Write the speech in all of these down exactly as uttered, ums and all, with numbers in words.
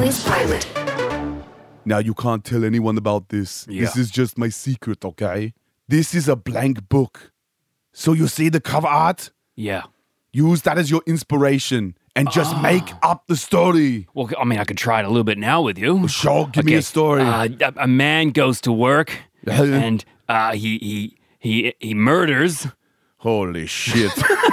Family's Pilot. Now, you can't tell anyone about this. Yeah. This is just my secret, okay? This is a blank book. So you see the cover art? Yeah. Use that as your inspiration and just Oh. make up the story. Well, I mean, I could try it a little bit now with you. Sure, give me a story. Uh, a, a man goes to work and uh, he he he he murders. Holy shit.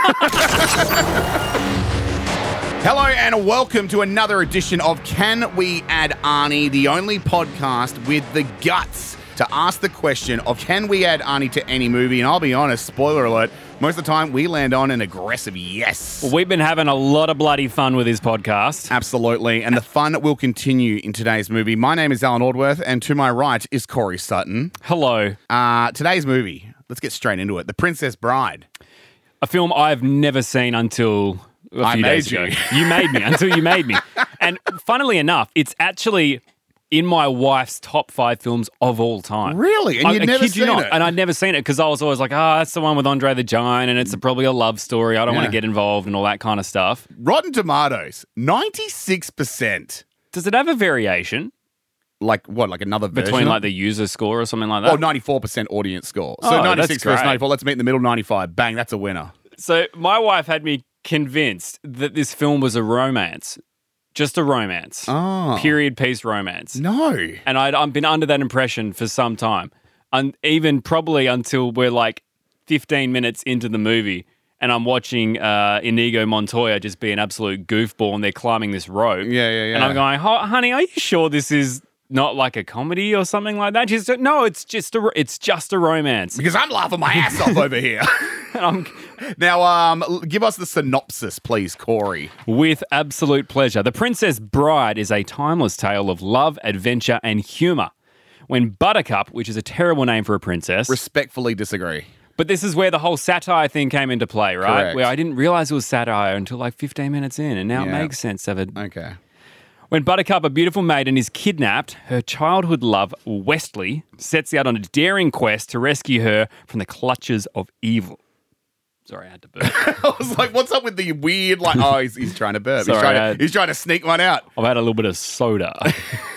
Hello and welcome to another edition of Can We Add Arnie, the only podcast with the guts to ask the question of can we add Arnie to any movie? And I'll be honest, spoiler alert, most of the time we land on an aggressive yes. Well, we've been having a lot of bloody fun with this podcast. Absolutely, and the fun will continue in today's movie. My name is Alan Ordworth, and to my right is Corey Sutton. Hello. Uh, today's movie, let's get straight into it. The Princess Bride. A film I've never seen until a I few made days you. ago. You made me until you made me. And funnily enough, it's actually in my wife's top five films of all time. Really? And I, you'd I never kid you seen not. it? And I'd never seen it because I was always like, oh, that's the one with Andre the Giant and it's a, probably a love story. I don't want Yeah. to get involved and all that kind of stuff. Rotten Tomatoes, ninety-six percent. Does it have a variation Like what? Like another version between of- like the user score or something like that? Oh, ninety-four percent audience score. So Oh, that's ninety-six versus great. ninety-four. Let's meet in the middle, ninety-five. Bang, that's a winner. So my wife had me convinced that this film was a romance. Just a romance. Oh. Period piece romance. No. And I'd, I've been under that impression for some time. And even probably until we're like fifteen minutes into the movie and I'm watching uh, Inigo Montoya just be an absolute goofball and they're climbing this rope. Yeah, yeah, yeah. And I'm going, "Ho- honey, are you sure this is not like a comedy or something like that?" She's like, no, it's just a, it's just a romance. Because I'm laughing my ass off over here. And I'm, Now, um, l- give us the synopsis, please, Corey. with absolute pleasure. The Princess Bride is a timeless tale of love, adventure, and humour. When Buttercup, which is a terrible name for a princess, Respectfully disagree. but this is where the whole satire thing came into play, right? Correct. Where I didn't realise it was satire until like fifteen minutes in, and now Yeah. it makes sense of it. Okay. When Buttercup, a beautiful maiden, is kidnapped, her childhood love, Westley, sets out on a daring quest to rescue her from the clutches of evil. Sorry, I had to burp. I was like, what's up with the weird, like, oh, he's, he's trying to burp. Sorry, he's, trying I to, had- he's trying to sneak one out. I've had a little bit of soda.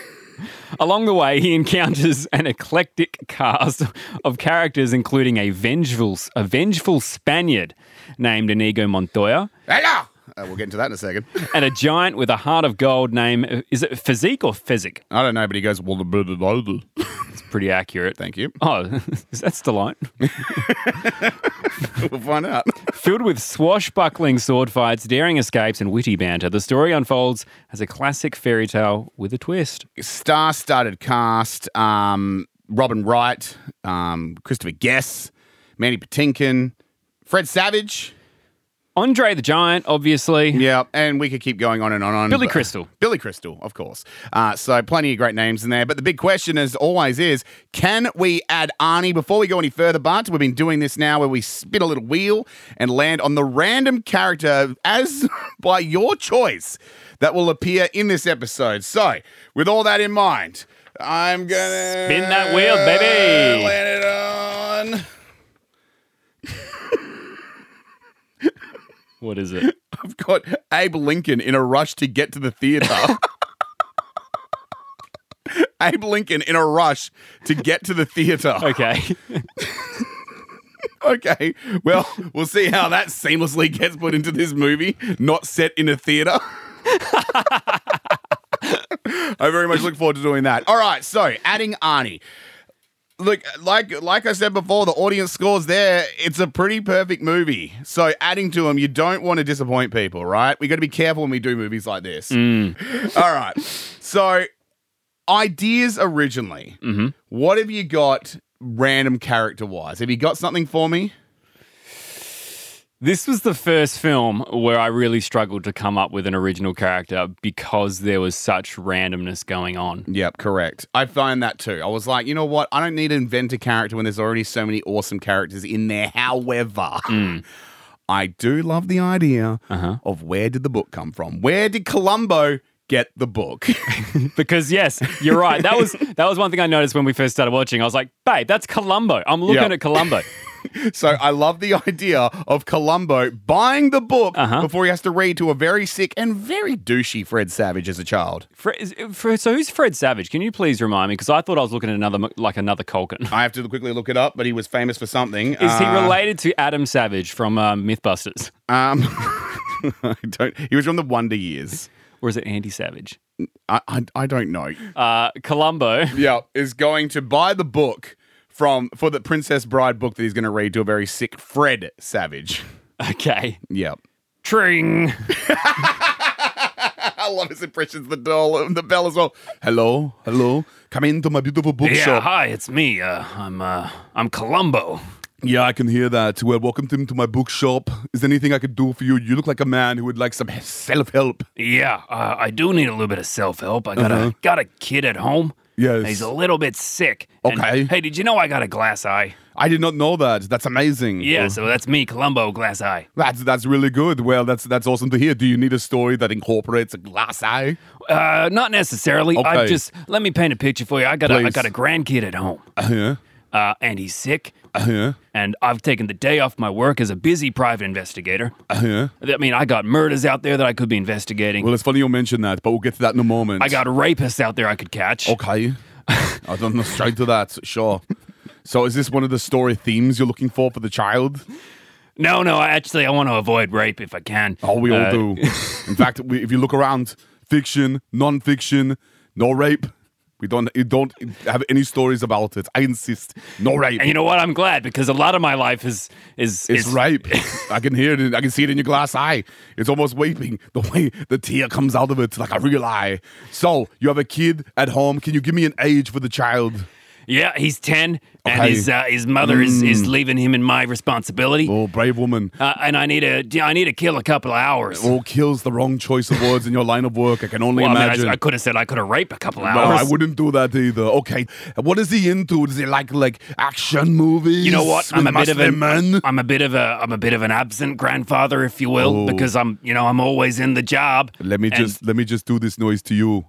Along the way, he encounters an eclectic cast of characters, including a vengeful, a vengeful Spaniard named Inigo Montoya, Hello! Uh, we'll get into that in a second. and a giant with a heart of gold named, is it Physique or Physic? I don't know, but he goes, well, the blah, blah, blah, blah. It's pretty accurate. Thank you. Oh, is that Stallone? We'll find out. Filled with swashbuckling sword fights, daring escapes, and witty banter, the story unfolds as a classic fairy tale with a twist. Star-studded cast, um, Robin Wright, um, Christopher Guest, Mandy Patinkin, Fred Savage. Andre the Giant, obviously. Yeah, and we could keep going on and on. and on. Billy but- Crystal. Billy Crystal, of course. Uh, so plenty of great names in there. But the big question, as always, is can we add Arnie? Before we go any further, Bart, we've been doing this now where we spin a little wheel and land on the random character as by your choice that will appear in this episode. So, with all that in mind, I'm going to... Spin that wheel, baby. Land it on... What is it? I've got Abe Lincoln in a rush to get to the theater. Abe Lincoln in a rush to get to the theater. Okay. Okay. Well, we'll see how that seamlessly gets put into this movie, not set in a theater. I very much look forward to doing that. All right. So, adding Arnie. Look, like like I said before, the audience scores there. It's a pretty perfect movie. So adding to them, you don't want to disappoint people, right? We got to be careful when we do movies like this. Mm. All right. So ideas originally. Mm-hmm. What have you got random character-wise? Have you got something for me? This was the first film where I really struggled to come up with an original character because there was such randomness going on. Yep, correct. I find that too. I was like, you know what? I don't need to invent a character when there's already so many awesome characters in there. However, Mm. I do love the idea Uh-huh. of where did the book come from? Where did Columbo get the book? Because yes, you're right. That was that was one thing I noticed when we first started watching. I was like, babe, that's Columbo. I'm looking Yep. at Columbo. So I love the idea of Columbo buying the book Uh-huh. before he has to read to a very sick and very douchey Fred Savage as a child. Fred, is- Fred, so who's Fred Savage? Can you please remind me? Because I thought I was looking at another, like another Culkin. I have to quickly look it up, but he was famous for something. Is he Uh, related to Adam Savage from um, Mythbusters? Um, I don't. He was from the Wonder Years. Or is it Andy Savage? I, I, I don't know. Uh, Columbo. Yeah, is going to buy the book from for the Princess Bride book that he's going to read to a very sick Fred Savage. Okay. Yeah. Tring. I love his impressions, the doll, the bell as well. Hello, hello. Come into my beautiful Yeah, bookshop. hi, it's me. Uh, I'm uh, I'm Columbo. Yeah, I can hear that. Well, welcome to, to my bookshop. Is there anything I could do for you? You look like a man who would like some self-help. Yeah, uh, I do need a little bit of self-help. I got Uh-huh. a got a kid at home. Yes. He's a little bit sick. And, Okay. hey, did you know I got a glass eye? I did not know that. That's amazing. Yeah, Oh, so that's me, Columbo, glass eye. that's that's really good. Well, that's that's awesome to hear. Do you need a story that incorporates a glass eye? Uh, not necessarily. I Okay. just let me paint a picture for you. I got a, I Please. got a grandkid at home, Uh-huh. uh, and he's sick. Uh-huh. And I've taken the day off my work as a busy private investigator. Uh-huh. I mean, I got murders out there that I could be investigating. Well, it's funny you mention that, but we'll get to that in a moment. I got rapists out there I could catch. Okay. I don't know. Straight to that. Sure. So is this one of the story themes you're looking for for the child? No, no, I actually I want to avoid rape if I can. Oh, we all Uh, do. In fact, we, if you look around, fiction, non-fiction, no rape. We don't you don't have any stories about it. I insist. No rape. And you know what? I'm glad because a lot of my life is is It's is rape. I can hear it. in- I can see it in your glass eye. It's almost weeping. The way the tear comes out of it like a real eye. So, you have a kid at home. Can you give me an age for the child? Yeah, he's ten, and Okay. his uh, his mother is, is leaving him in my responsibility. Oh, brave woman. Uh, and I need to I need to kill a couple of hours. Oh, kills the wrong choice of words in your line of work. I can only Well, I, mean, imagine. I, I could have said I could have raped a couple of No, hours. I wouldn't do that either. Okay, what is he into? Does he like like action movies? You know what? I'm a with bit of a Muslim men? I'm a bit of a I'm a bit of an absent grandfather, if you will, Oh. because I'm you know I'm always in the job. Let me And- just let me just do this noise to you.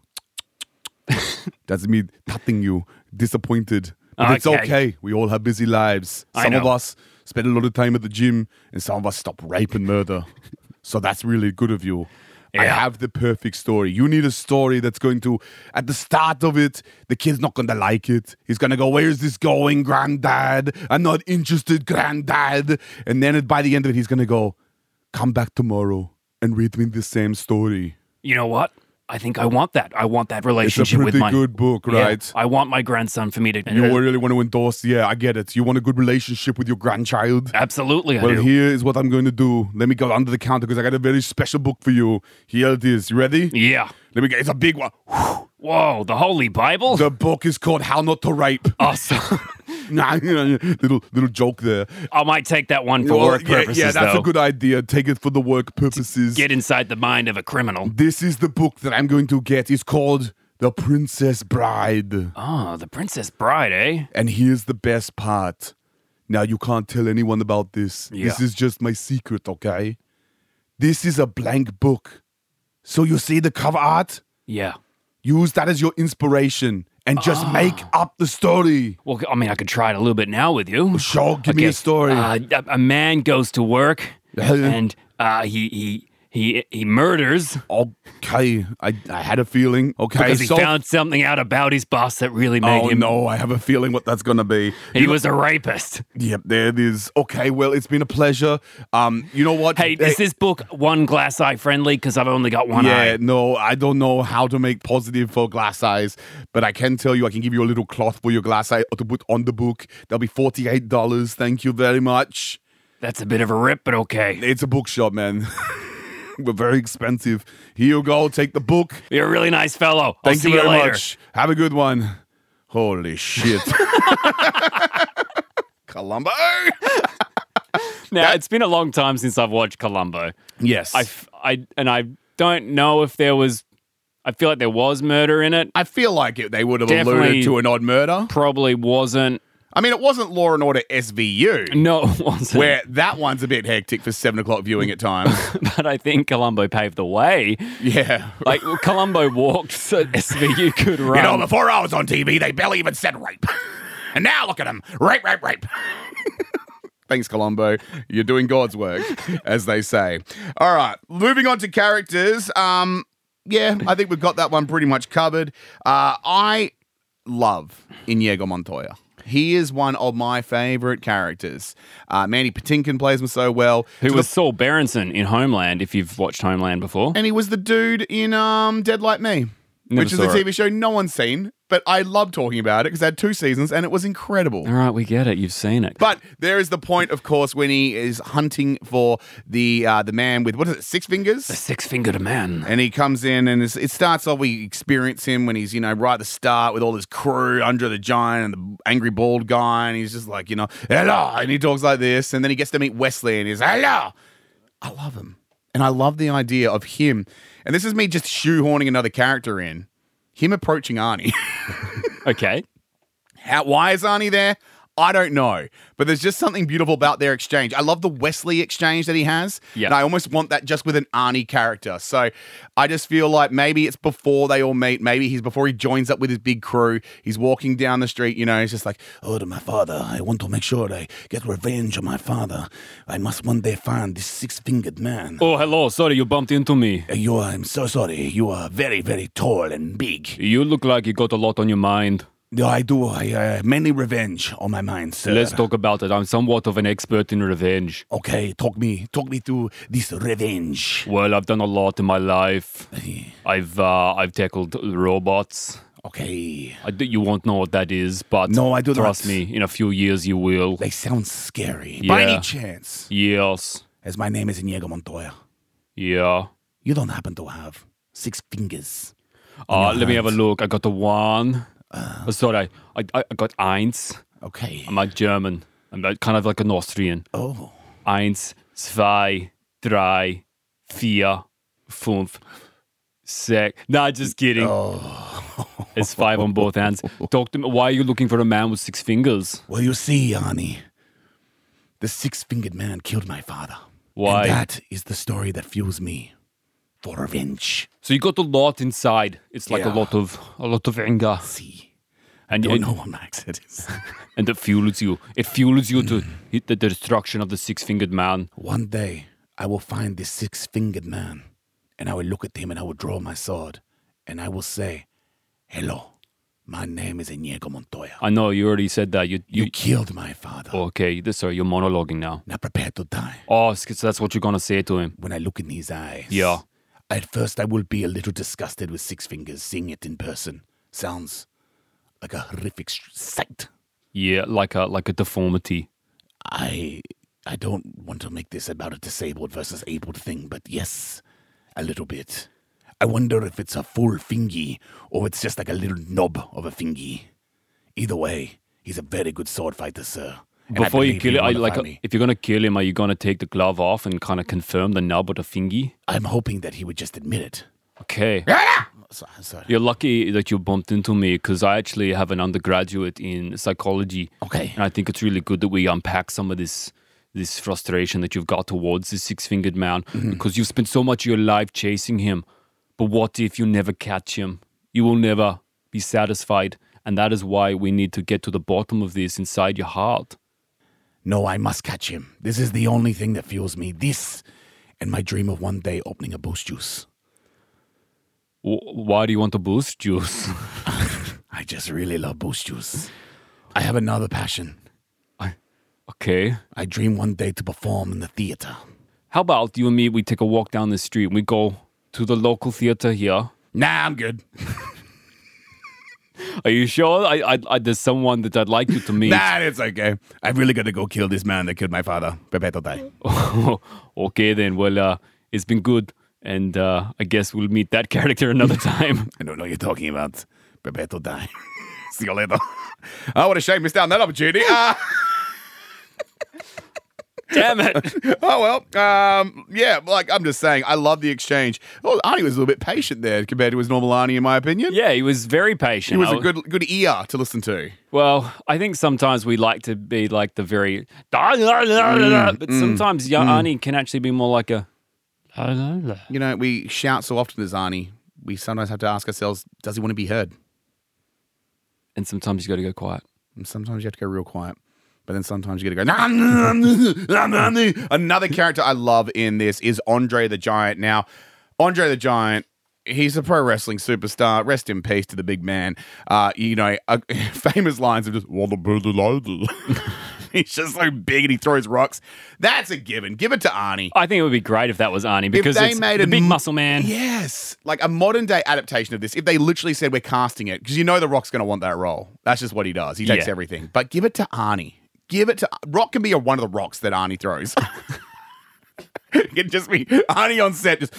That's me patting you, disappointed. But it's Okay. okay. We all have busy lives. I Some of know. us spend a lot of time at the gym, and some of us stop rape and murder. So that's really good of you. I Yeah. have the perfect story. You need a story that's going to, at the start of it, the kid's not going to like it. He's going to go, "Where's this going, granddad? I'm not interested, granddad." And then by the end of it, he's going to go, "Come back tomorrow and read me the same story." You know what? I think I want that. I want that It's a relationship with pretty my good book, Yeah, right? I want my grandson for me to. You really want to endorse, yeah, I get it. You want a good relationship with your grandchild? Absolutely, I Well, do. here is what I'm going to do. Let me go under the counter because I got a very special book for you. Here it is. You ready? Yeah. Let me get. It's a big one. Whoa, the Holy Bible. The book is called "How Not to Rape." awesome. little little joke there. I might take that one for Well, work yeah, purposes. yeah, that's though. a good idea. Take it for the work purposes. Get inside the mind of a criminal. This is the book that I'm going to get. It's called The Princess Bride. Oh, the Princess Bride, eh? And here's the best part. Now, you can't tell anyone about this. This Yeah. is just my secret, okay? This is a blank book. So you see the cover art? Yeah. Use that as your inspiration and just make up the story. Well, I mean, I could try it a little bit now with you. Sure, give me a story. Uh, a, a man goes to work and uh, he he he he murders Okay, I, I had a feeling. Okay, because he so found something out about his boss that really made oh him. no, I have a feeling what that's gonna be. He You know- was a rapist. Yep, there it is. Okay, well, it's been a pleasure. Um, you know what? Hey, is this book one glass eye friendly? Because I've only got one Yeah, eye. no, I don't know how to make positive for glass eyes, but I can tell you I can give you a little cloth for your glass eye to put on the book. That'll be forty-eight dollars. Thank you very much. That's a bit of a rip, but okay. It's a bookshop, man. We're very expensive. Here you go. Take the book. You're a really nice fellow. I'll Thank see you very later. much. Have a good one. Holy shit. Columbo. Now, it's been a long time since I've watched Columbo. Yes. I, f- I- and I don't know if there was. I feel like there was murder in it. I feel like it, they would have Definitely- alluded to an odd murder. Probably wasn't. I mean, it wasn't Law and Order S V U, No, it wasn't. where that one's a bit hectic for seven o'clock viewing at times. But I think Columbo paved the way. Yeah. Like Columbo walked so S V U could run. You know, before I was on T V, they barely even said rape. And now look at them. Rape, rape, rape. Thanks, Colombo. You're doing God's work, as they say. All right, moving on to characters. Um, yeah, I think we've got that one pretty much covered. Uh, I love Inigo Montoya. He is one of my favorite characters. Uh, Mandy Patinkin plays him so well. Who To was the- Saul Berenson in Homeland, if you've watched Homeland before. and he was the dude in um, Dead Like Me, Never which is a saw T it. V show no one's seen, but I love talking about it because it had two seasons and it was incredible. All right, we get it. You've seen it. But there is the point, of course, when he is hunting for the uh, the man with, what is it, six fingers? The six-fingered man. And he comes in and it's, it starts off, we experience him when he's, you know, right at the start with all his crew, Andre the Giant and the angry bald guy. And he's just like, you know, hello. And he talks like this. And then he gets to meet Wesley and he's, hello. I love him. And I love the idea of him. And this is me just shoehorning another character in. Him approaching Arnie. Okay. How, why is Arnie there? I don't know. But there's just something beautiful about their exchange. I love the Wesley exchange that he has. Yeah. And I almost want that just with an Arnie character. So I just feel like maybe it's before they all meet. Maybe he's before he joins up with his big crew. He's walking down the street, you know, he's just like, oh, to my father. I want to make sure I get revenge on my father. I must one day find this six-fingered man. Oh, hello. Sorry, you bumped into me. You are, I'm so sorry. You are very, very tall and big. You look like you got a lot on your mind. No, I do. I uh, mainly revenge on my mind, sir. Let's talk about it. I'm somewhat of an expert in revenge. Okay, talk me, talk me through this revenge. Well, I've done a lot in my life. I've uh, I've tackled robots. Okay, I d- you won't know what that is, but No, I do trust not. me, in a few years you will. they sound scary. By Yeah. any chance, Yes. as my name is Inigo Montoya, Yeah. you don't happen to have six fingers. Uh, your let me have a hand. look. I got a one. Uh, Sorry, I, I I got eins. Okay. I'm like German. I'm like, kind of like an Austrian. Oh, Eins, zwei, drei, vier, fünf, six. Nah, just kidding. Oh. It's five on both hands. Talk to me. Why are you looking for a man with six fingers? well, you see, Arnie, the six-fingered man killed my father. Why? And that is the story that fuels me for revenge. So you got a lot inside. It's like Yeah. a lot of a lot of anger, See, and don't it, know what my accent is. and it fuels you. It fuels you to hit the destruction of the six-fingered man. One day, I will find this six-fingered man, and I will look at him and I will draw my sword, and I will say, hello, my name is Inigo Montoya. I know you already said that. You You you. killed my father. Okay, this, sorry, you're monologuing now. Now prepare to die. Oh, so that's what you're gonna say to him. When I look in his eyes, Yeah. at first I will be a little disgusted with Six Fingers. Seeing it in person sounds like a horrific sh- sight. Yeah, like a like a deformity. I I don't want to make this about a disabled versus abled thing, but yes, a little bit. I wonder if it's a full fingy or it's just like a little knob of a fingy. Either way, he's a very good sword fighter, sir. And I Before you believe kill he it, I, will like fight me. if you're gonna kill him, are you gonna take the glove off and kind of confirm the nub or the fingy? I'm hoping that he would just admit it. Okay. So- Sorry. You're lucky that you bumped into me because I actually have an undergraduate in psychology. Okay. And I think it's really good that we unpack some of this this frustration that you've got towards this six-fingered man Mm-hmm. because you've spent so much of your life chasing him. But what if you never catch him? You will never be satisfied. And that is why we need to get to the bottom of this inside your heart. No, I must catch him. This is the only thing that fuels me. This and my dream of one day opening a boost juice. W- why do you want to boost juice? I just really love boost juice. I have another passion. Okay. I dream one day to perform in the theater. How about you and me, we take a walk down the street and we go to the local theater here. Nah, I'm good. Are you sure? I, I, I, there's someone that I'd like you to meet. Nah, it's okay. I've really got to go kill this man that killed my father. Bebeto die. Okay, then. Well, uh, it's been good. And uh, I guess we'll meet that character another time. I don't know what you're talking about. Bebeto die. See you later. Oh, what a shame. Missed out on that opportunity. Uh, Damn it. oh, well. Um, yeah, like I'm just saying, I love the exchange. Oh, Arnie was a little bit patient there compared to his normal Arnie, in my opinion. Yeah, he was very patient. He was I a good good ear to listen to. Well, I think sometimes we like to be like the very, but sometimes young Arnie can actually be more like a. You know, we shout so often as Arnie, we sometimes have to ask ourselves, does he want to be heard? And sometimes you got to go quiet. And sometimes you have to go real quiet. But then sometimes you get to go, nah, nah, nah, nah. Another character I love in this is Andre the Giant. Now, Andre the Giant, he's a pro wrestling superstar. Rest in peace to the big man. Uh, you know, uh, famous lines of just, what the bird did. He's just so big and he throws rocks. That's a given. Give it to Arnie. I think it would be great if that was Arnie because if they it's made the a big m- muscle man. Yes. Like a modern day adaptation of this. If they literally said we're casting it, because you know The Rock's going to want that role. That's just what he does. He takes Yeah. everything. But give it to Arnie. Give it to Rock can be a, one of the rocks that Arnie throws. It can just be Arnie on set, just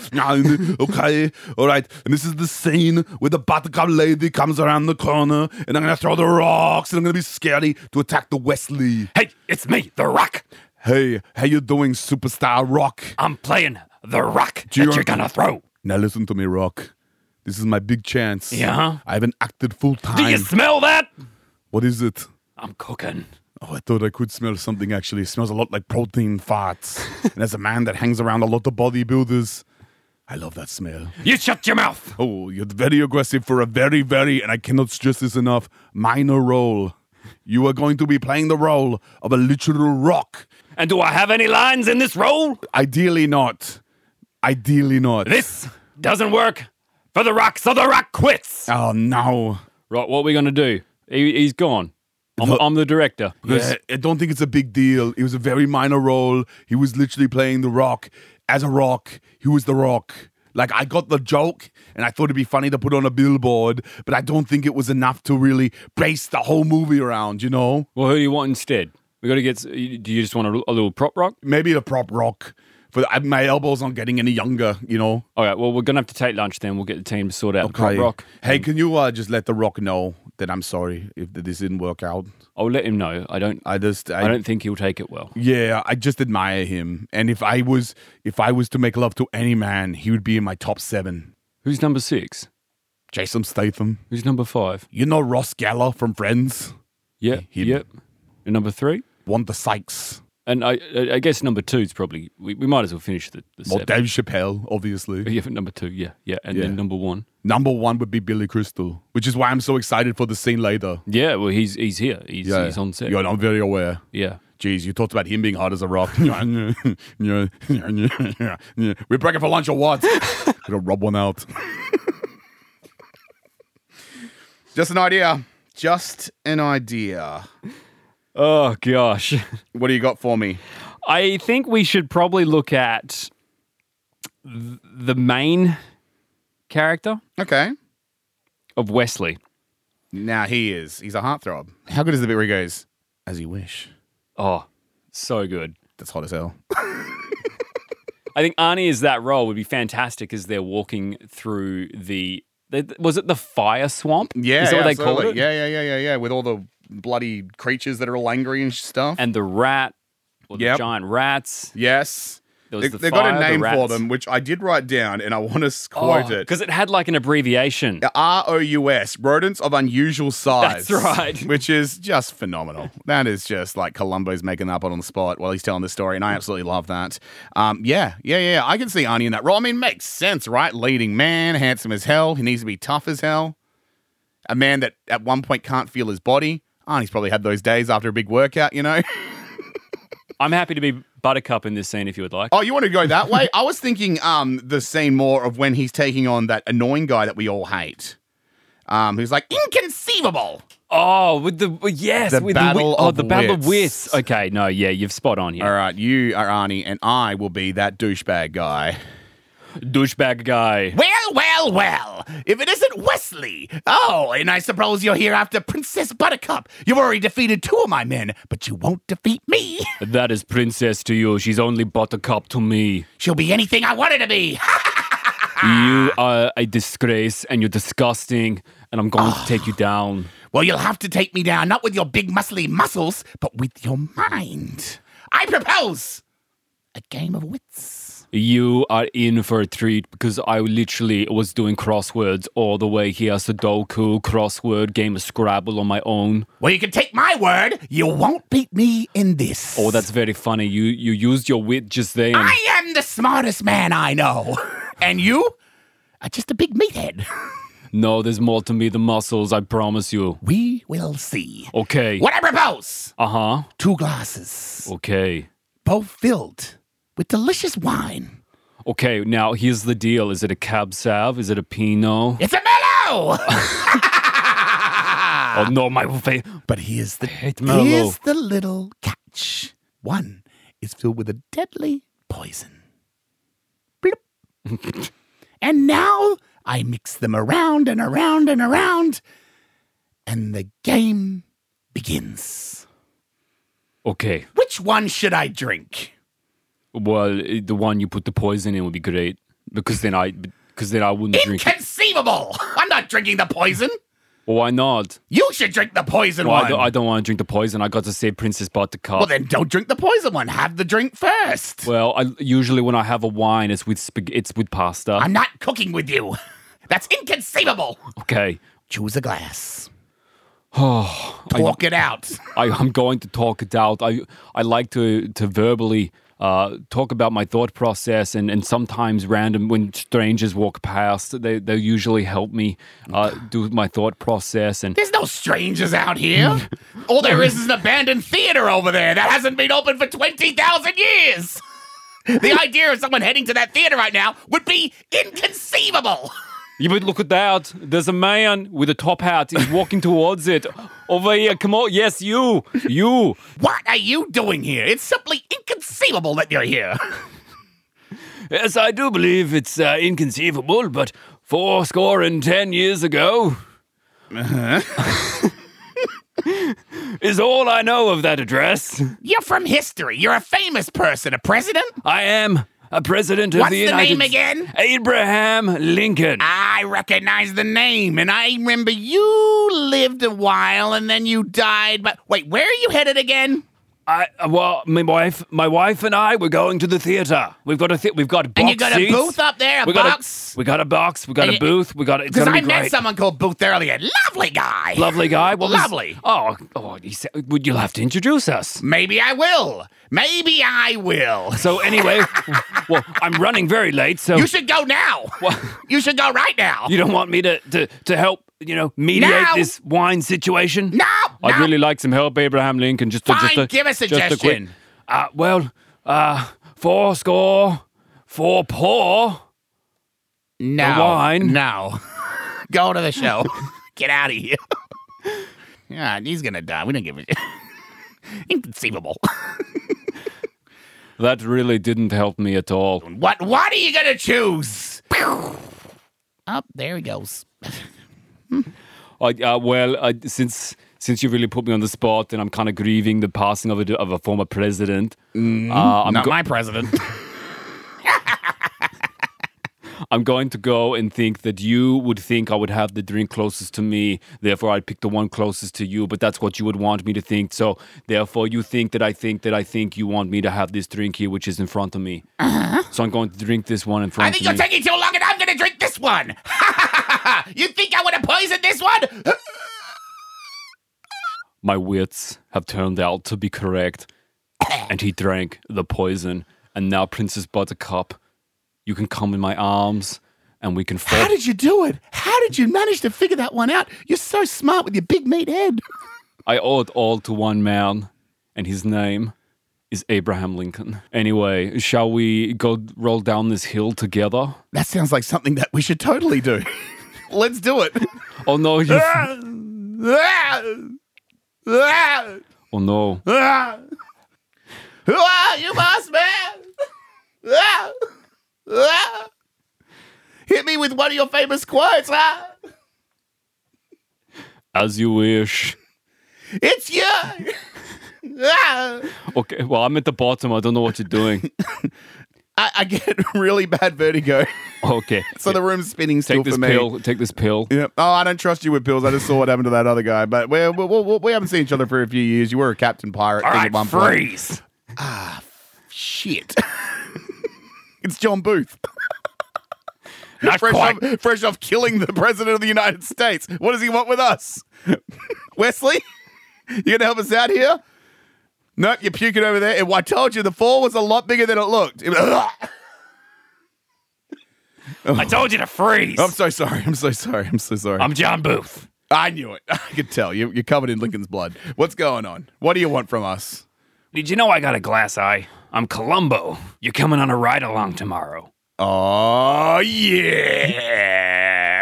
okay, all right. And this is the scene where the buttercup lady comes around the corner, and I'm gonna throw the rocks, and I'm gonna be scary to attack the Wesley. Hey, it's me, The Rock. Hey, how you doing, superstar Rock? I'm playing The Rock Do you that you're want- gonna throw. Now listen to me, Rock. This is my big chance. Yeah? I haven't acted full time. Do you smell that? What is it? I'm cooking. Oh, I thought I could smell something actually. It smells a lot like protein farts. And as a man that hangs around a lot of bodybuilders, I love that smell. You shut your mouth. Oh, you're very aggressive for a very, very, and I cannot stress this enough, minor role. You are going to be playing the role of a literal rock. And do I have any lines in this role? Ideally not. Ideally not. This doesn't work for The Rock, so The Rock quits. Oh, no. Right, what are we going to do? He, he's gone. I'm, Look- I'm the director. Because Yeah, I don't think it's a big deal. It was a very minor role. He was literally playing the Rock. As a Rock, he was the Rock. Like, I got the joke, and I thought it'd be funny to put on a billboard, but I don't think it was enough to really base the whole movie around, you know? Well, who do you want instead? We got to get. Do you just want a, a little prop rock? Maybe the prop Rock. For the, my elbows aren't getting any younger, you know? All right. Well, we're gonna have to take lunch then. We'll get the team to sort out the prop Okay. rock. Hey, can you uh, just let the Rock know that I'm sorry if this didn't work out? I'll let him know. I don't. I just, I, I don't think he'll take it well. Yeah, I just admire him, and if I was, if I was to make love to any man, he would be in my top seven. Who's number six? Jason Statham. Who's number five? You know Ross Geller from Friends? Yeah. Him. Yep. And number three? Wanda Sykes. And I, I I guess number two is probably. We, we might as well finish the, the Well, seven. Dave Chappelle, obviously. Yeah, number two. Yeah, yeah. And Yeah. then number one. Number one would be Billy Crystal, which is why I'm so excited for the scene later. Yeah. Well, he's he's here. He's Yeah, he's on set. Yeah, I'm very aware. Yeah. Jeez, you talked about him being hot as a rock. We're breaking for lunch or what? Gotta rub one out. Just an idea. Just an idea. Oh gosh. What do you got for me? I think we should probably look at th- the main character Okay. of Wesley. Now he is. He's a heartthrob. How good is the bit where he goes, as you wish? Oh, so good. That's hot as hell. I think Arnie as that role would be fantastic as they're walking through the. the was it the fire swamp? Yeah, is that yeah, what they called absolutely. it? Yeah, yeah, yeah, yeah, yeah. With all the bloody creatures that are all angry and stuff. And the rat, or the Yep. giant rats. yes. There They, was the they've got fire, a the name for rats. them, which I did write down, and I want to quote it. Because it had like an abbreviation. R O U S, rodents of unusual size. That's right. Which is just phenomenal. That is just like Columbo's making that up on the spot while he's telling the story, and I absolutely love that. Um, yeah, yeah, yeah. I can see Arnie in that role. I mean, makes sense, right? Leading man, handsome as hell. He needs to be tough as hell. A man that at one point can't feel his body. Arnie's probably had those days after a big workout, you know? I'm happy to be Buttercup in this scene if you would like. Oh, you want to go that way? I was thinking um, the scene more of when he's taking on that annoying guy that we all hate. Um, who's like, inconceivable. Oh, with the with- yes, The with Battle the wi- oh of the battle of Wits. wits. Okay, no, yeah, you've spot on here. All right, you are Arnie, and I will be that douchebag guy. Douchebag guy. Well, well, well. If it isn't Wesley. Oh, and I suppose you're here after Princess Buttercup. You've already defeated two of my men, but you won't defeat me. That is princess to you. She's only Buttercup to me. She'll be anything I want her to be. You are a disgrace and you're disgusting, and I'm going to take you down. Well, you'll have to take me down, not with your big muscly muscles, but with your mind. I propose a game of wits. You are in for a treat because I literally was doing crosswords all the way here. Sudoku, crossword, game of Scrabble on my own. Well, you can take my word. You won't beat me in this. Oh, that's very funny. You you used your wit just then. I am the smartest man I know. And you are just a big meathead. No, there's more to me than muscles, I promise you. We will see. Okay. What I propose, Uh-huh. two glasses, Okay. both filled with delicious wine. Okay, now here's the deal. Is it a Cab Sav? Is it a Pinot? It's a mellow! Oh, no, my face. But here's the, hate Merlot. here's the little catch. One is filled with a deadly poison. Bloop. And now I mix them around and around and around, and the game begins. Okay. Which one should I drink? Well, eh, the one you put the poison in would be great because then I because then I wouldn't drink it. Inconceivable! I'm not drinking the poison. Well, why not? You should drink the poison Well, I, one. don't, I don't want to drink the poison. I got to save Princess Buttercup. Well, then don't drink the poison one. Have the drink first. Well, I, usually when I have a wine, it's with spag- it's with pasta. I'm not cooking with you. That's inconceivable. Okay. Choose a glass. Oh, Talk it out. I, I'm going to talk it out. I I like to to verbally uh, talk about my thought process, and, and sometimes random when strangers walk past, they they usually help me uh, do my thought process. And There's no strangers out here. All there is is an abandoned theater over there that hasn't been open for twenty thousand years. The idea of someone heading to that theater right now would be inconceivable. you would look at that. There's a man with a top hat. He's walking towards it. Over here, come on. Yes, you, you. What are you doing here? It's simply inconceivable that you're here. Yes, I do believe it's uh, inconceivable, but four score and ten years ago is all I know of that address. You're from history. You're a famous person. A president? I am a president of What's the the United name again? Abraham Lincoln. I recognize the name, and I remember you lived a while and then you died. But wait, where are you headed again? I well, my wife, my wife and I, we're going to the theater. We've got a th- we've got box And you got a seats. booth up there, a we got box? A, we got a box. We got And a you- booth. We got it's Because gonna I be met great. someone called Booth earlier. Lovely guy. Lovely guy. What was- Lovely. Oh, oh, you said, would you have to introduce us? Maybe I will. Maybe I will. So anyway, well, I'm running very late, so You should go now. What? You should go right now. you don't want me to to to help, you know, mediate No. this wine situation? No. I'd no. really like some help, Abraham Lincoln. Just to, Fine, just to, give a just quick- suggestion. uh, well, uh, four score, four poor. No. The wine. No. Go to the show. Get out of here. Yeah, he's going to die. We don't give a shit. Inconceivable. That really didn't help me at all. What What are you going to choose? Up there he goes. I, uh, well, uh, since since you really put me on the spot, and I'm kind of grieving the passing of a of a former president. uh, I'm Not go- my president. I'm going to go and think that you would think I would have the drink closest to me. Therefore, I'd pick the one closest to you. But that's what you would want me to think. So, therefore, you think that I think that I think you want me to have this drink here, which is in front of me. Uh-huh. So I'm going to drink this one in front I think of you're me. taking too long, and I'm going to drink this one. You think I would have poisoned this one? My wits have turned out to be correct. And he drank the poison. And now, Princess Buttercup, you can come in my arms and we can fall. How did you do it? How did you manage to figure that one out? You're so smart with your big meat head. I owe it all to one man, and his name is Abraham Lincoln. Anyway, shall we go roll down this hill together? That sounds like something that we should totally do. Let's do it. Oh no, you. Oh no. Who are you, boss man? Hit me with one of your famous quotes, huh? As you wish. It's you. Okay, well, I'm at the bottom. I don't know what you're doing. I, I get really bad vertigo, Okay. so the room's spinning still Take this for me. pill. Take this pill. Yep. Oh, I don't trust you with pills. I just saw what happened to that other guy. But we we, we, we haven't seen each other for a few years. You were a Captain Pirate All thing right, at one point. freeze. Shit. It's John Booth. Not fresh, quite. off, fresh off killing the President of the United States. What does he want with us? Wesley? You going to help us out here? Nope, you're puking over there. I told you, the fall was a lot bigger than it looked. It was- I told you to freeze. I'm so sorry. I'm so sorry. I'm so sorry. I'm John Booth. I knew it. I could tell. You, you're covered in Lincoln's blood. What's going on? What do you want from us? Did you know I got a glass eye? I'm Columbo. You're coming on a ride along tomorrow. Oh, yeah.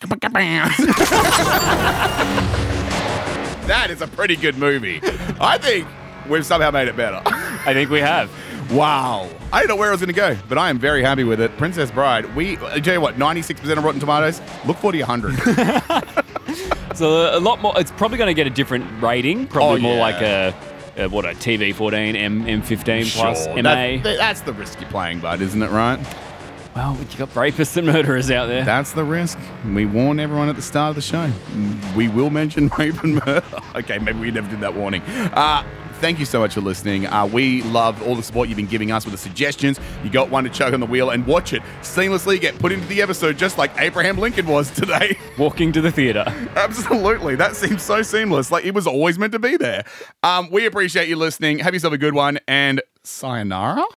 That is a pretty good movie. I think we've somehow made it better. I think we have. Wow. I don't know where I was going to go, but I am very happy with it. Princess Bride, we, I tell you what, ninety-six percent of Rotten Tomatoes, look for the one hundred. So a lot more, it's probably going to get a different rating, probably Oh, more yeah. like a, a, what, a T V fourteen, M, M15 plus, Sure. M A. That, that's the risk you're playing, bud, isn't it, right? Well, you got rapists and murderers out there. That's the risk. We warn everyone at the start of the show. We will mention rape and murder. Okay, maybe we never did that warning. Uh, thank you so much for listening. Uh, we love all the support you've been giving us with the suggestions. You got one to chug on the wheel and watch it seamlessly get put into the episode just like Abraham Lincoln was today. Walking to the theater. Absolutely. That seems so seamless. Like it was always meant to be there. Um, we appreciate you listening. Have yourself a good one and sayonara.